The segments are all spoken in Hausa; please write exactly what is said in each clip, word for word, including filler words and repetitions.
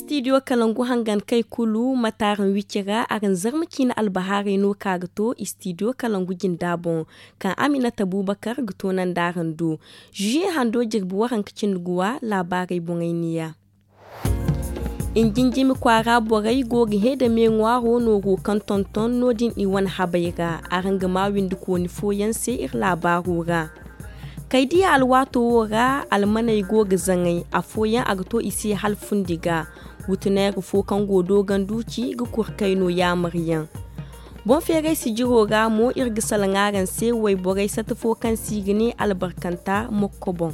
studio kalangu hangan kai kulu matarin wikira arin zarmaki na albahari no kagato studio kalangu gindabon kan Aminata Bubakar gito nan darin do juye hando jirbu waran kicin guwa labarai bungainiya ingingimi kwara borai gogi heda me ngwaro no go kan tonton no din iwan habayga aranga ma windu ko ni foyan se ir labarura kaidi alwato wora almanai gogi zangai afoyan agto isi halfundiga wutune go fo kan godo ganduci gu kurkaino ya maryan bon fere si jiroga mo irgi salangaran se way borai satfo kan sigini albarkanta mokkobon.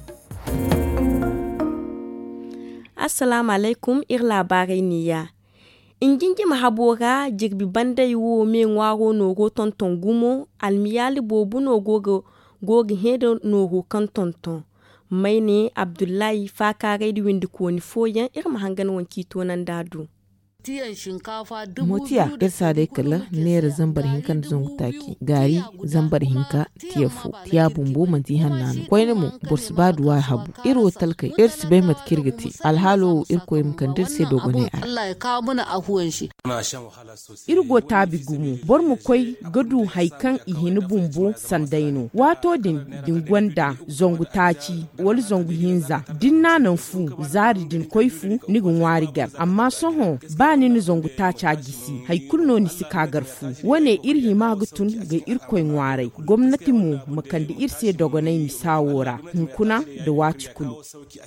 Assalamu alaikum ir labarai niya. Ingingi mahabora jirbi bandai wo me ngwaro no go tonton gumo almiyali bobu no gogo gogi hedo no go kan tonton. Maine Abdullahi fakare di windu ko ni foyan ir mahangan wanki to nan dadu. motiya irsa dai kala nera zambar hinkan zon taki gari zambar hinka tiyafu tiya bumbo manti hannanu koyne mu bors baduwa habu iro talkai irsi bai mat kirgiti alhalo irko im kandir se dogone a Allah ya kawo mana ahuwan shi irgo tabi gumu bor mu koi gadu haikan ihini bumbo sandaino wato din dingwanda zongu taci wal zongu hinza dinna nan fu zari din koifu nigun warigar amma soho ba ni zongu taca gisi haikulno ni sika garfu wane irhi magutun ga irkoin warai gwamnati mu makandi irse dogonai misawora hunkuna da waci kulu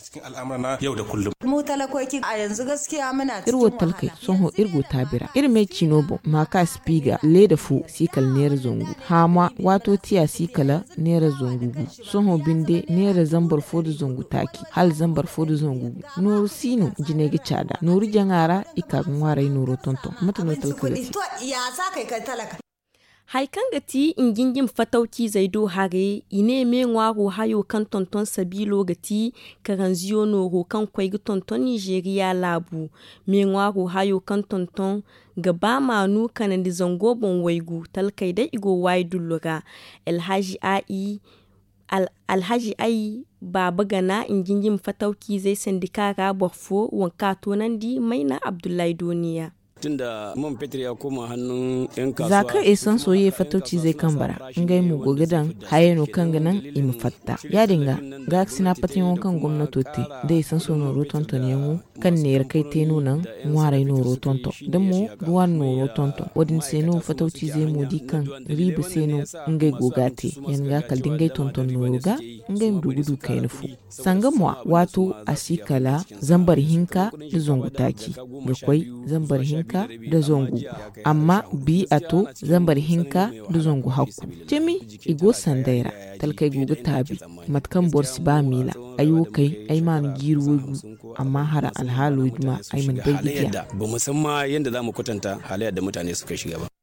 mu talakoki a yanzu gaskiya muna irwo talkai soho irgo tabira irme chinobo maka spiga leda fu sikal nera zongu hama wato tiya sikala nera zongu soho binde nera zambar fodu zongu taki hal zambar fodu zongu noru sino jinege chada noru jangara ika ngwarai noro tonton mata no talkai to ya za kai kai talaka haikan gati ingingim fatauki zaido hare ine me ngwaro hayo kan tonton sabilo gati karanziyo no kan kwai ga tonton Nigeria labu me ngwaro hayo kan tonton gaba manu kanan di zango bon waigu talkai da igo waidulluga alhaji ai al alhaji ai baba gana ingingim fatauki zai sandika ga borfo wanka tonan di maina Abdullahi Doniya tunda man fetur ya koma hannun yan kasuwa zakar esan soye fatauci zai kambara ngai mu gogidan hayeno kanganan im fatta ya dinga ga sina patin wankan gwamnato te da esan so no rotonto ne mu kan ne yar kai te nunan warai no rotonto dan mu duwan no rotonto wadin seno fatauci zai mu di kan ribu seno ngai gogate yan ga kal dingai tonton no ruga ngai mu dugudu kai nufu sangamwa wato asikala zambar hinka da zongutaki ga kwai zambar hinka da zongu amma bi ato zambar hinka da zongu hakku jemi igo sandaira talkai gugu tabi matkan borsi ba mila ayo kai ai man girugu amma hara alhalo idma ai man bai igiya ba musamman yanda zamu kwatanta halayyar da mutane suka shiga ba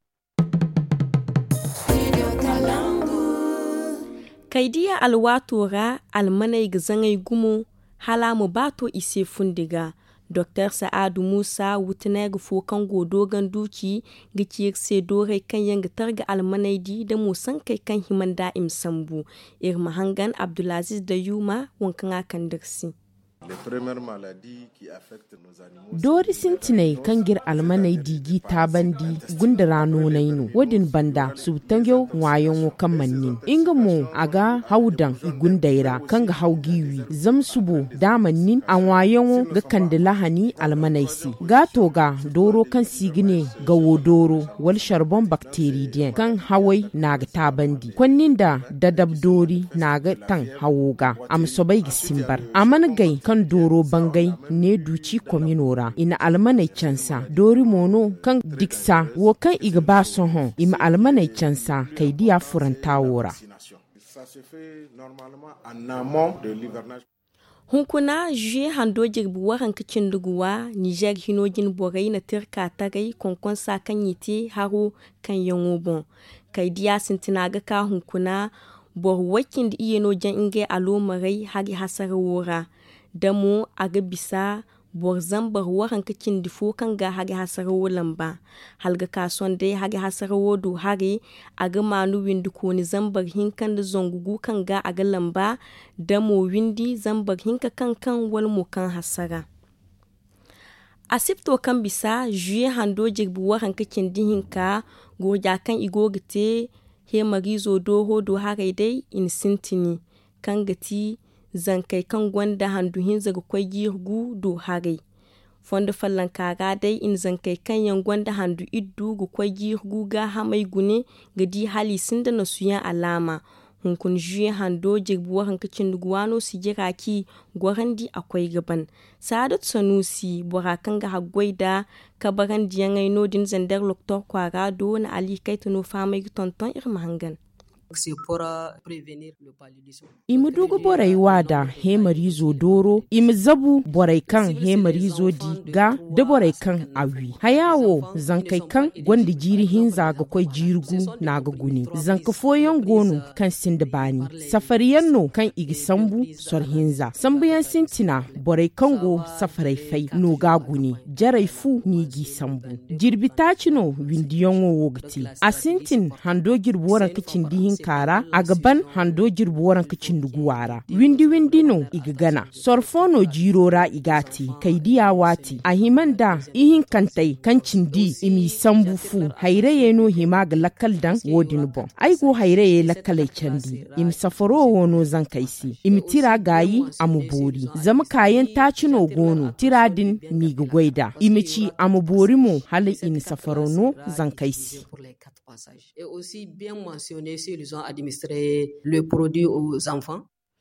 kaidiya alwatora almanai gizangai gumo halamu bato ise fundiga Doctor Sa'adu Musa wutunag fokan godo ganduci giciyar se dore kan yanga targa almanaidi da musan kai kan himan da'im sambu ir mahangan Abdulaziz da Yuma wankan akan dirsi dori sintinai kan gir almanai digi tabandi gundara nonainu wadin banda su tangyo wayon kan mannin inga mo aga haudan igundaira kan ga haugiwi zam subo damannin an wayon ga kandilahani almanaisi gato ga doro kan sigine ga wodoro wal sharbon bacteridian kan hawai naga tabandi kwannin da dadab dori naga tan hawoga am sobai gisimbar aman gai kan doro bangai ne duci kominora ina almanai cansa dori mono kan diksa wo kan igba sohon ima almanai cansa kai dia furantawora hunkuna juye hando jirbi waran kicin duguwa Niger hinogin borai na tirka tagai konkon sa kan yite haro kan yanwobon kai dia sintinaga ka hunkuna bor wakin da iya nojan inge alomarai hagi hasar wora damo aga bisa bor zambar waran kacin difo kan ga hagi hasar wolan ba halga kason dai hagi hasar wodo hagi aga manu windi ko ni zambar hinkan da zongugu kan ga aga lamba damo windi zambar hinka kan kan wal mu kan hasara asibto kan bisa juye hando jigbu waran kakin dihinka goja kan igogite he marizo doho do harai dai in sintini kan gati zankai kan gwanda handu hinza ga kwai girgu do harai fondo fallan kaga dai in zankai kan yan gwanda handu iddu ga kwai girgu ga hamai gune gadi hali sinda na suyan alama hunkun juye hando jigbu waran kakin duguwano si jira ki gwarandi akwai gaban Sadat Sanusi burakan ga hagwaida kabaran diyan ai nodin zandar loktor kwara do na ali kaitano famai tonton irma hangan Imu dugu borai wada he marizo doro, imu zabu borai kan he marizo di ga da borai kan awi. Hayawo zankai kan gwanda jiri hinza ga kwai jirgu na ga guni. Zanka foyon gonu kan sindabani. Safariyan no kan igi sambu sor hinza. Sambuyan sintina borai kan go safarai fai no ga guni. Jarai fu ni gi sambu. Jirbi tachino windiyon wo wogti. Asintin hando girboran kicin dihin kara a gaban hando jirbuwaran kacin duguwara windi windi no igagana sorfono jirora igati kaidiya wati a himan da ihin kantai kancin di imi sambu fu hairaye no hima ga lakal dan wodin bon aigo hairaye lakalai candi im safaro wono zan kaisi imi tira gayi amubori zama kayan tacino gono tiradin mi gwaida imi ci amubori mo hali imi safaro no zan kaisi. Et aussi bien mentionné s'ils ont administré le produit aux enfants.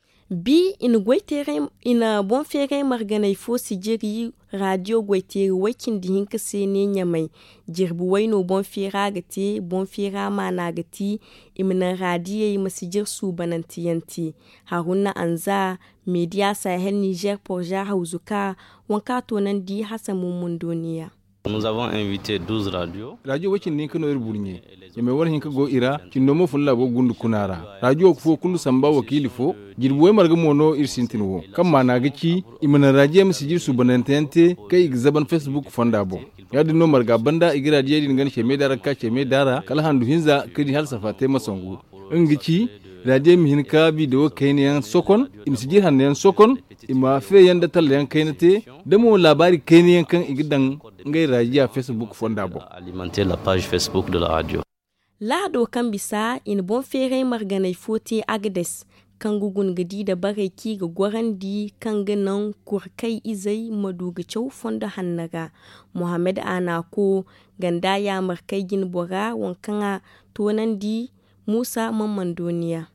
Bi in gwaitere ina bon fere marganai fo sijiri radio gwaitere wakin di hinka sene nyamai jirbu waino bon fera gati bon fera mana gati imna radiye masijir su banantiyanti haruna anza media sahel Niger porja hauzuka wanka tonan di hasamun mundoniya. Nous avons invité douze radios. Radio wakin ne kano irburnye. Yame war hinka go ira kindomo fulla bo gundu kunara. Radio fo kullu samba wakili fo girbuwe marga mono irsintinwo. Kamma na gici imana radio masijir su banantente kai igzaban Facebook fonda bo. Yadi no marga banda igira radio din gan sheme dara ka sheme dara kala handu hinza kidi hal safate masongu. Ngici radio mi hinka bi do kainiyan sokon imsijir hanyan sokon ima fe yanda talyan kainate demo labari kainiyan kan igidan ngai radio Facebook fonda bo. Alimenter la page Facebook de la radio. Lado kan bisa in bon fere marganai fote agdes kan gugun gadi da baraki ga gwarandi kan ganan kurkai izai maduga cew fonda hannaga Muhammad Anako ganda ya markai gin bora wankanga tonan di Musa Mamman Duniya.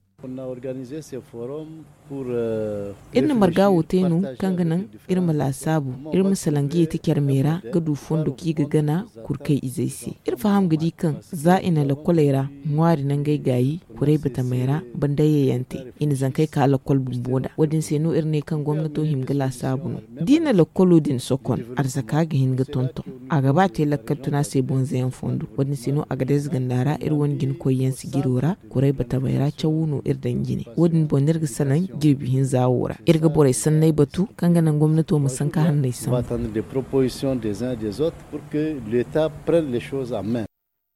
Irna marga wotenu kanganan irma la sabu irma salangi tikar mera gadu fondo ki gana kurkai izaisi ir faham gadi kan za ina la kolera ngwari nan gai gayi kurai bata mera bandaye yante in zan kai ka la kol bumboda wadin seno irne kan gwamnato himga la sabu no dina la kolo din sokon arzaka ga hinga tonton a gaba te la katuna se bonze yan fondo wadin seno aga des gandara ir wongin koyen sigirora kurai bata mera chawuno ir dangine wadin bonir ga sanan girbi hin zawora irga borai sannai batu kan ganan gwamnato musan ka hannai san attendre des propositions des uns des autres pour que l'État prenne les choses en main.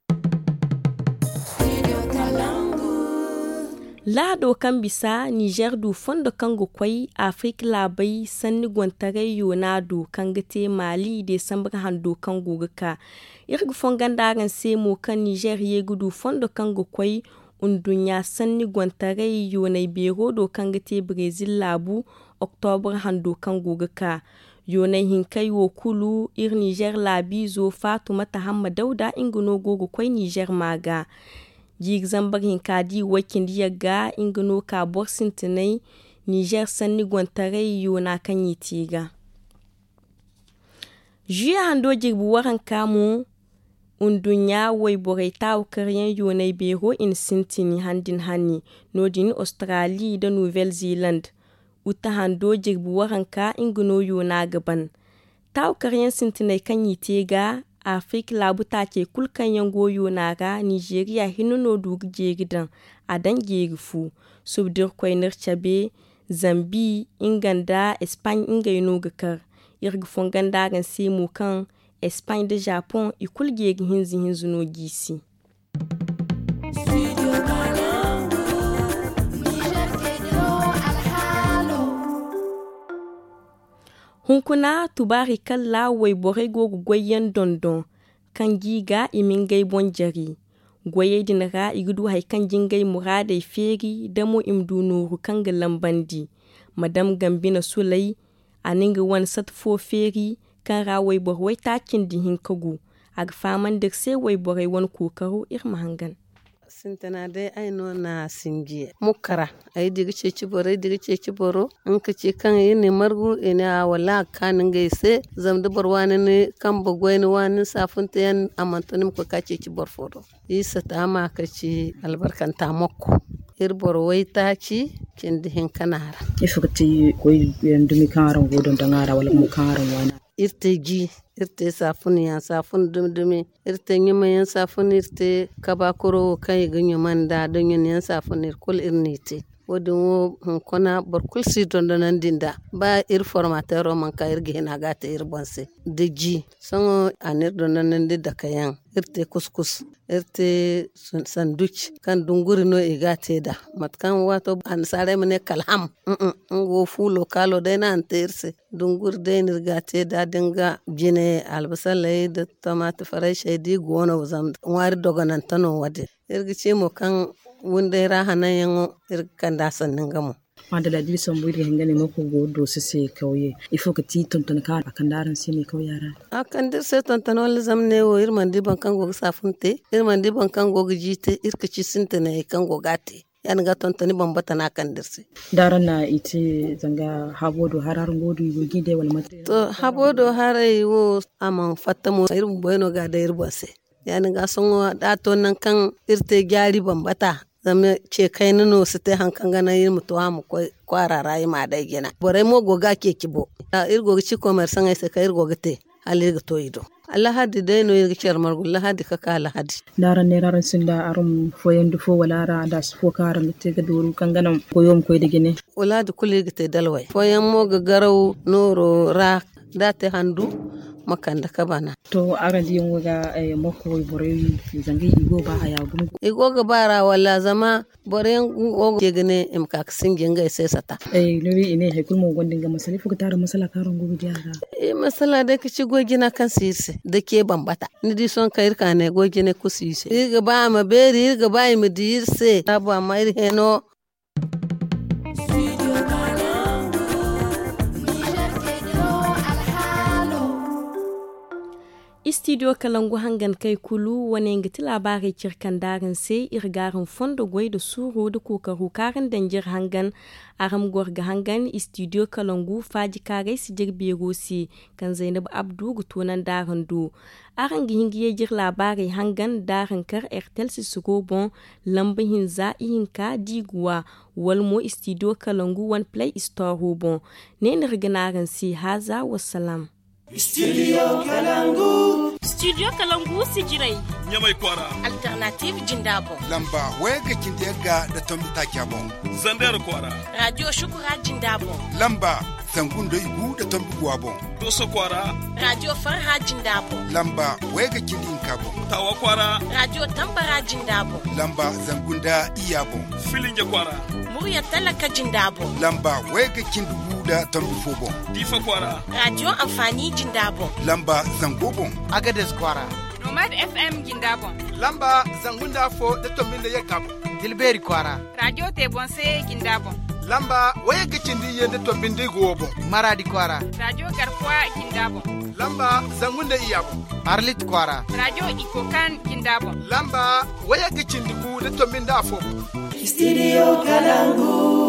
Lado kan bisa Niger du fondo kango kwai Afrique labai sanni gwantare yonado kan gate Mali de sambar hando kango gaka irga fongandaran semo kan Niger ye gudu fondo kango kwai undunya sanni gwantare yonai bero do kan gate Brazil labu October hando kango gaka yonai hinkai wo kulu ir Niger labi zo Fatoumata Hamma Dauda inguno gogo kwai Niger maga jig zambar hinkadi wakin diyaga ingano ka borsin tinai Niger sanni gwantare yona kan yitiga jiya hando jirbu waran kamo undunya wai borai taw karyan yonai bero in sintini handin hani nodin Australia da Nouvelle Zealand uta hando jirbu waran ka ingano yona gaban taw karyan sintinai kan yitiga Afrique labuta ke kulkan yango yonaga Nigeria hinuno dugu jegidan adan jegifu subdir koynar chabe Zambi inganda Espagne ingayno gakar irgu fonganda gan semu kan Espagne da Japon ikul jegi hinzi hinzuno gisi hunkuna tubari kalla wai borai gogu gwayen dondon kan giga imingai bonjari gwaye dinaga igudu haikan jingai muradai feri damo imdunuru kan lambandi madam gambina sulai aninga wan satfo feri kan ra wai borwai takin dihin kagu ag faman dirse wai borai wan kokaru irma hangan sintana dai aino na sinji mukara ai diga ceci boro ai diga ceci boro an ka ce kan yini margu ina wala kanin gaise zamda barwani ne kan bagwai wani safin ta yan amantonim ko ka ceci borforo isa ta ma ka ci albarkanta makko ir borwai ta ci kin dihin kanara ifukati koy yandumi karan godon dangara wala mu karan wana irte ji irte safun ya safun dumdumi irte nyuma yan safun irte kabakoro kai ganyo manda don yan safun ir kul irniti wodin wo kona barkul si don nan dinda ba ir formateur man ka ir gina gata ir bonse de ji songo anir don nan dinda kayan irte kuskus irte sandwich kan dunguri no igate da matkan wato an sare mene kalham mm ngo fulo kalo dai na anterse dungur dai nirgate da dinga jine albasalai da tomate fresh di gona wazam wari doganan tano wade irgice mo kan wunde ra hanan yango irkan da sannin gamo madala di son buri hangane mako godo sese kauye ifo ka ti tonton ka akan daran sine kauyara akan dir se tonton wal zamne wo irman di bankan go safunte irman di bankan go gijite irka ci sinte ne kan go gate yan ga tontoni bambata na kan dirse daran na ite zanga habodo harar godo yogi de wal mate to habodo harai wo aman fatamo irin boyno ga da irbase yan ga songo da to nan kan irte gyari bambata zama ce kai nino su ta hankan gana yin mutuwa mu kwara rayu ma dai gina bore mo goga ke kibo irgo ci commerce ngai sai kai irgo gate hali ga to ido Allah hadi dai no irgi cer margu Allah hadi ka kala hadi daran ne raran sinda arum foyen du fo wala ra da su fo karam te ga doru kan ganam koyom koy de gine wala du kulli gite dalwai foyen mo ga garaw noro ra date handu makanda kabana to aradi yin waga mako bore zangi igo ba haya gum igo ga bara wala zama bore go ke gane im ka sin jinga sai sata eh lori ine he kulmo gondin ga masali fuka tare masala karon go jara eh masala da kici gogina kan sirse da ke bambata ni di son kair ka ne gogine ku sirse iga ba ma beri iga ba mi dirse abu amma ir heno Studio Kalangu hangan kai kulu wani ngati labarai kirkan darin sai irgarin fondo gwai da suru da kokaru karin danjir hangan aram gorga hangan Studio Kalangu faji kagai si jirbe rosi kan Zainab Abdu gutunan darin do aran gihingiye jir labarai hangan darin kar Airtel si sugo bon lambahin za ihinka diguwa walmo Studio Kalangu one play store bon ne nirganarin si haza wassalam. Studio Kalangu. Studio Kalangu sijirai. Nyamai kwara. Alternative Jindabo. Lamba wega kindega da tombi takyabo. Zandar kwara. Radio Shukura Jindabo. Lamba zangundo igu da tombi guabo. Doso kwara. Radio Farha Jindabo. Lamba wega kindin kabo. Tawa kwara. Radio Tambara Jindabo. Lamba zangunda iyabo. Filinje kwara. Murya talaka Jindabo. Lamba wega kindugu da tombi fobo. Difa kwara. Radio Amfani Jindabo. Lamba zangobon. Agades kwara. Nomad F M Jindabo. Lamba zangunda fo da tombinde yakabo. Dilberi kwara. Radio Tebonse Jindabo. Lamba waya gicindi yende tombinde gobo. Maradi kwara. Radio Garkwa Jindabo. Lamba zangunda iyabo. Arlit kwara. Radio Ikokan Jindabo. Lamba waya gicindi ku da tombinde afo. Studio Kalangu.